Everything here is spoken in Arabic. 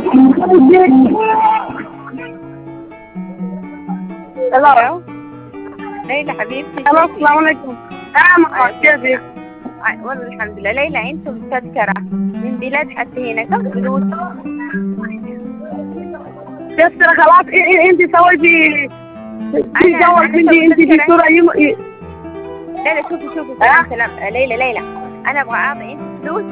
الو. ليلى حبيبتي. الو السلام عليكم. كيفك؟ والله الحمد لله. ليلى انتم تذكرة من بلاد حتى هنا كم فلوس؟ تذكرة خلاص. انت سويتي في جوال انت دكتورة ليلى شوفي سلام. ليلى انا ابغى اعطي انت فلوس